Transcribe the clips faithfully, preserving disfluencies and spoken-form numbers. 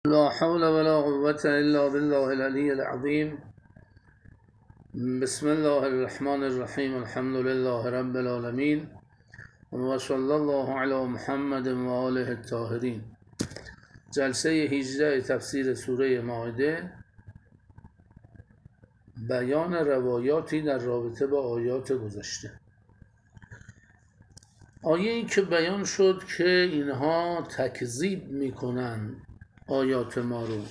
لا حول ولا قوة إلا بالله العلي العظيم. بسم الله الرحمن الرحيم. الحمد لله رب العالمين وصلى الله على محمد و آله الطاهرین. جلسه هجده تفسیر سوره مائده، بیان روایاتی در رابطه با آیات گذشته. آیه ای که بیان شد که اینها تکذیب میکنن آیات ما رو،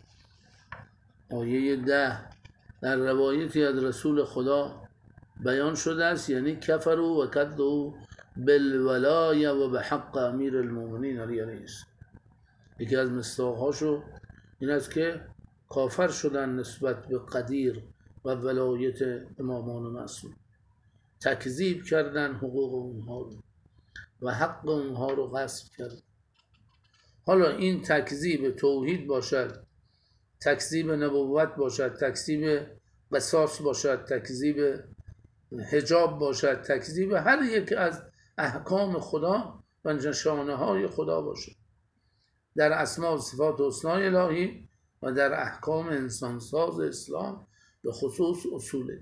آیه ده در روایتی از رسول خدا بیان شده است، یعنی کفروا و کذبوا بالولایه و به حق امیر المؤمنین علی علیه السلام. یکی از مصداقهاشو این است که کافر شدن نسبت به قدیر و ولایت امامان معصوم، تکذیب کردن حقوق اونها رو و حق اونها رو غصب کردن. حالا این تکذیب توحید باشد، تکذیب نبوت باشد، تکذیب قصاص باشد، تکذیب حجاب باشد، تکذیب هر یک از احکام خدا و نشانه های خدا باشد در اسماء و صفات حسنای الهی و در احکام انسانساز اسلام به خصوص اصول.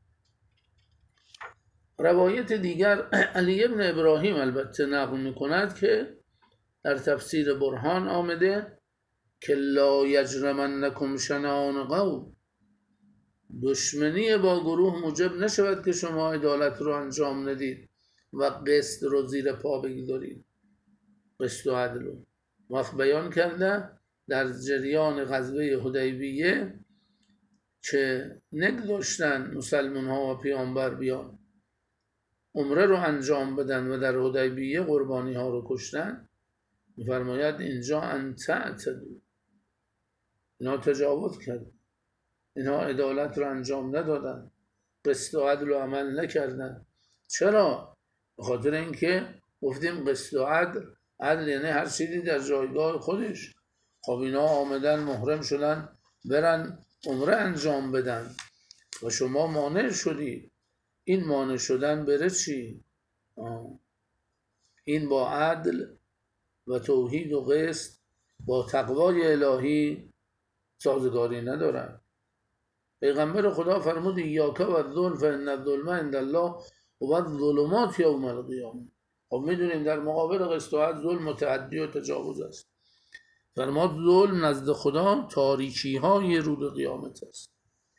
روایت دیگر علی ابن ابراهیم البته نقل میکند که در تفسیر برهان آمده که لا یجرمنکم شنآن قوم، دشمنی با گروه موجب نشود که شما عدالت رو انجام ندید و قسط رو زیر پا بگذارید. قسط و عدل رو وقت بیان کرده در جریان غزوه حدیبیه که نگذاشتن مسلمان ها و پیامبر بیان عمره رو انجام بدن و در حدیبیه قربانی ها رو کشتن. میفرماید اینجا ان تعتدوا، اینا تجاوز کردن، اینها عدالت رو انجام ندادن، قسط و عدل رو عمل نکردن. چرا؟ به خاطر اینکه گفتیم قسط و عدل، عدل یعنی هر چیزی در جایگاه خودش. خب اینا آمدن محرم شدن برن عمره انجام بدن و شما مانع شدی. این مانع شدن بره چی؟ آه. این با عدل و توحید و قسط با تقوای الهی سازگاری ندارن. پیغمبر خدا فرمود ایاک و الظلم فان الظلم عند الله و الظلمات یوم القیامه. خب میدونیم در مقابل قسط و عدل ظلم متعدی و تجاوز است. فرمود ظلم نزد خدا تاریکی های روز قیامت است.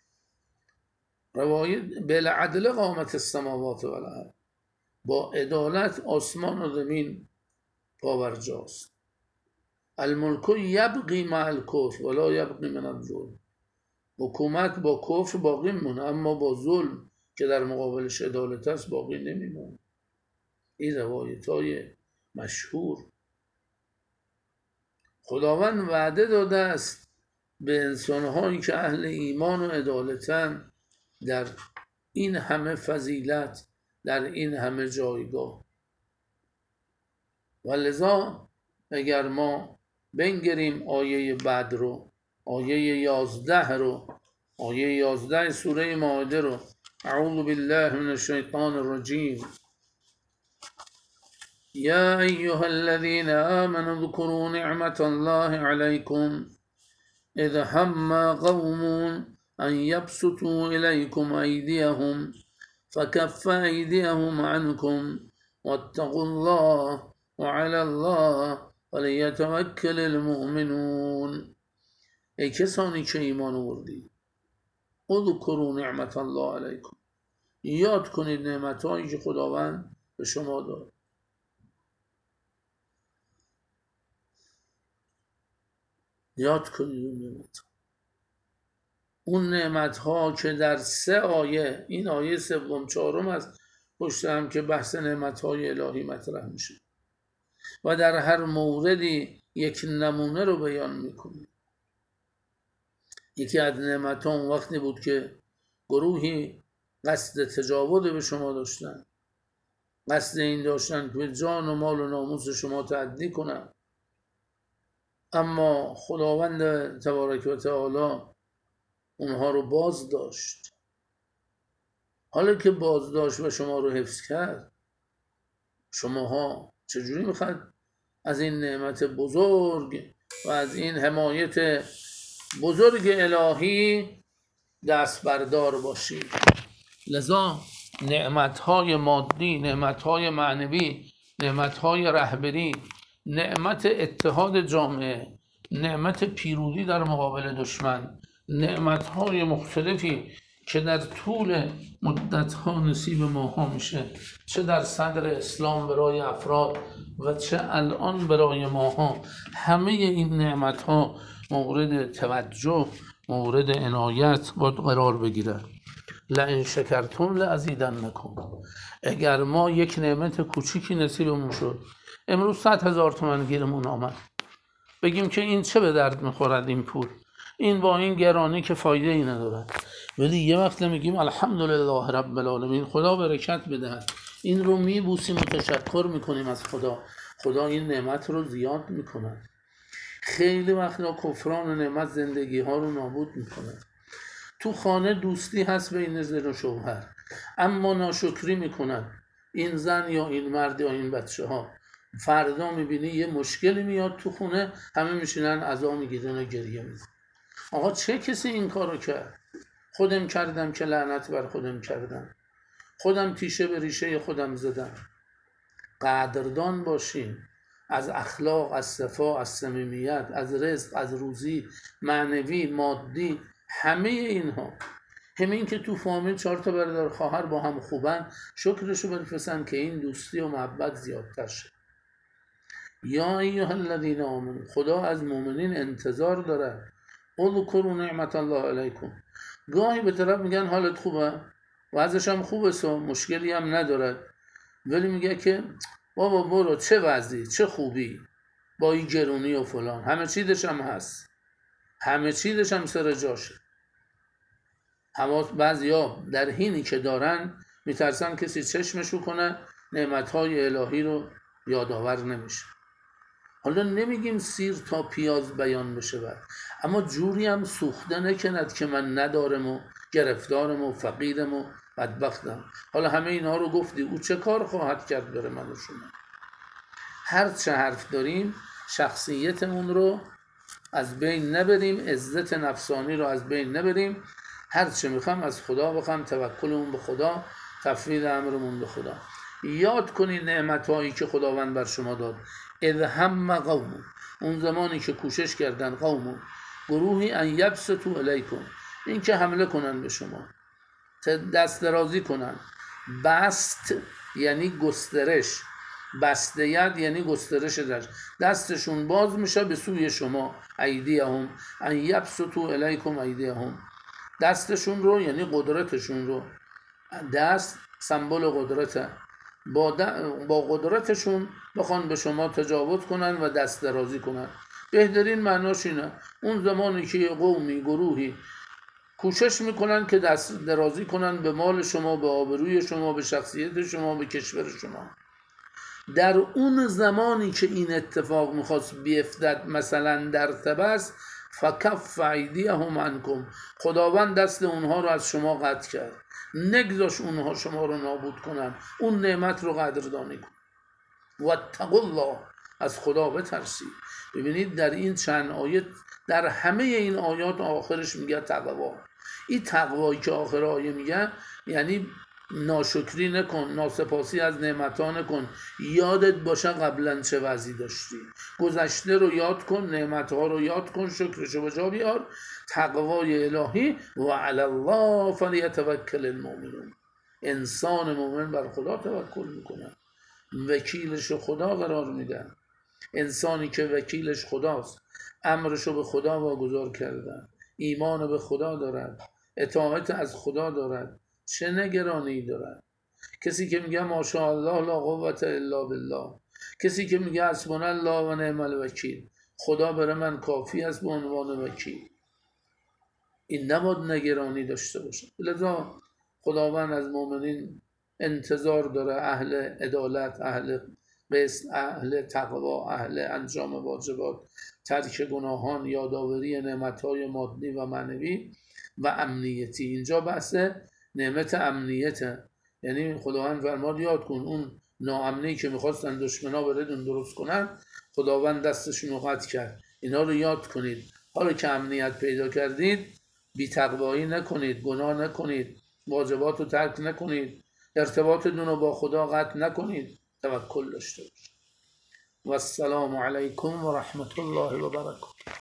روایت بالعدل قامت السماوات و الارض، با عدالت آسمان و زمین پابرجاست. الملک یبقی مع الکفر ولا یبقی من الظلم، حکومت با کفر باقی میمونه اما با ظلم که در مقابلش عدالت است باقی نمیمونه. این روایت های مشهور. خداوند وعده داده است به انسانهایی که اهل ایمان و عدالتن در این همه فضیلت، در این همه جایگاه. و لذا اگر ما بنگریم آیه بعد رو، آیه یازده رو، آیه یازده سوره مائده رو، اعوذ بالله من الشیطان الرجیم. یا ایها الذین آمنوا اذکروا نعمت الله علیکم اذ هم قوم ان یبسطوا الیکم ایدیهم فکف ایدیهم عنکم واتقوا الله وعلى الله ولیتوکل المؤمنون. ای کسانی که ایمان آوردید، اذکروا نعمت الله علیکم، یاد کنید نعمتهایی که خداوند به شما داد. یاد کنید اون نعمت اون نعمت ها که در سه آیه، این آیه سوم چهارم است پشت هم که بحث نعمت های الهی مطرح میشه و در هر موردی یک نمونه رو بیان میکنه. یکی از نعمت ها اون وقتی بود که گروهی قصد تجاوز به شما داشتن، قصد این داشتن که جان و مال و ناموس شما تعدی کنن، اما خداوند تبارک و تعالی اونها رو باز داشت. حالا که باز داشت و شما رو حفظ کرد، شماها چجوری میخواد از این نعمت بزرگ و از این حمایت بزرگ الهی دست بردار باشید. لذا نعمتهای مادی، نعمتهای معنوی، نعمتهای رهبری، نعمت اتحاد جامعه، نعمت پیروزی در مقابل دشمن، نعمتهای مختلفی که در طول مدتها نصیب ماها میشه، چه در صدر اسلام برای افراد و چه الان برای ماها، همه این نعمتها مورد توجه، مورد عنایت باید قرار بگیره. لئن شکرتم لازیدنکم. اگر ما یک نعمت کوچیکی نصیبمون شد، امروز صد هزار تومن گیرمون آمد، بگیم که این چه به درد میخورد این پول، این با این گرانی که فایده ای ندارد، ولی یه وقت میگیم الحمدلله رب العالمین، خدا برکت بدهد، این رو میبوسیم و تشکر میکنیم از خدا، خدا این نعمت رو زیاد میکند. خیلی وقتا کفران نعمت زندگی ها رو نابود میکند. تو خانه دوستی هست بین زن و شوهر، اما ناشکری میکنن این زن یا این مرد یا این بچه ها. فردا میبینی یه مشکلی میاد تو خونه، همه میشینن عزا میگیرن و گریه میکنن. آقا چه کسی این کارو کرد؟ خودم کردم که لعنت بر خودم کردم، خودم تیشه به ریشه خودم زدم. قدردان باشین از اخلاق، از صفا، از صمیمیت، از رزق، از روزی معنوی، مادی، همه اینها. همین که تو فامیل چهار تا برادر خواهر با هم خوبن، شکرشو بفرستن که این دوستی و محبت زیادتر شه. یا ایها الذین آمنوا، خدا از مؤمنین انتظار داره. اذکروا نعمت الله علیکم. گاهی به طرف میگن حالت خوبه و ازش هم خوبه، سو مشکلی هم نداره، ولی میگه که بابا برو، چه وضعی، چه خوبی با این گرونی و فلان، همه چیزش هم هست، همه چیزش هم سر جاشه. اما بعضیا در حینی که دارن میترسن کسی چشمشو کنه، نعمتهای الهی رو یادآور نمیشه. حالا نمیگیم سیر تا پیاز بیان بشه بعد، اما جوری هم سوخته نکند که من ندارم و گرفتارم و فقیرم و بدبختم. حالا همه اینا رو گفتی، او چه کار خواهد کرد بره من و شما؟ هر چه حرف داریم شخصیتمون رو از بین نبریم، عزت نفسانی رو از بین نبریم. هر چه میخوام از خدا بخوام، توکلمون به خدا، تفویض امرمون به خدا. یاد کنید نعمتهایی که خداوند بر شما داد. اذ هم قوم، اون زمانی که کوشش کردن قوم، گروهی ان یبسطوا الیکم، این که حمله کنن به شما، دست درازی کنن. بست یعنی گسترش، بسته ید یعنی گسترش دست، دستشون باز میشه به سوی شما. ایدیهم ان یبسطوا الیکم ایدیهم، دستشون رو یعنی قدرتشون رو، دست سمبل قدرته، با, با قدرتشون بخوان به شما تجاوز کنن و دست درازی کنن. بهترین معناش اینه اون زمانی که قومی، گروهی کوشش میکنن که دست درازی کنن به مال شما، به آبروی شما، به شخصیت شما، به کشور شما. در اون زمانی که این اتفاق میخواست بیفتد، مثلا در تبس، فکف ایدیهم عنکم، خداوند دست اونها رو از شما قطع کرد، نگذاش اونها شما رو نابود کنن، اون نعمت رو قدردانی کن. واتقوا الله، از خدا بترسید. ببینید در این چند آیه، در همه این آیات آخرش میگه تقوا. این تقوایی که آخر آیه میگه یعنی ناشکری نکن، ناسپاسی از نعمتها نکن، یادت باشه قبلا چه وضعی داشتی، گذشته رو یاد کن، نعمتها رو یاد کن، شکرشو به جا بیار. تقوای الهی و علی الله فلیتوکل المؤمنون، انسان مؤمن بر خدا توکل میکنه، وکیلش خدا قرار میده. انسانی که وکیلش خداست، امرشو به خدا واگذار کردن، ایمان به خدا دارد، اطاعت از خدا دارد، چه نگرانی دارد؟ کسی که میگه ماشاءالله لا قوت الا بالله، کسی که میگه حسبنا الله و نعم الوکیل، خدا برای من کافی است به عنوان وکیل، این نباید نگرانی داشته باشه. لذا خداوند از مؤمنین انتظار داره اهل عدالت، اهل قسط، اهل تقوا، اهل انجام واجبات، ترک گناهان، یادآوری نعمتهای مادی و معنوی و امنیتی. اینجا بحث نعمت امنیته، یعنی خداوند فرماد یاد کن اون ناامنی که میخواستن دشمنا بردون درست کنن، خداوند دستشون رو قطع کرد. اینا رو یاد کنید. حالا که امنیت پیدا کردید بی‌تقوایی نکنید، گناه نکنید، واجبات رو ترک نکنید، ارتباطتون رو با خدا قطع نکنید، توکل داشته باشید. و السلام علیکم و رحمت الله و برکاته.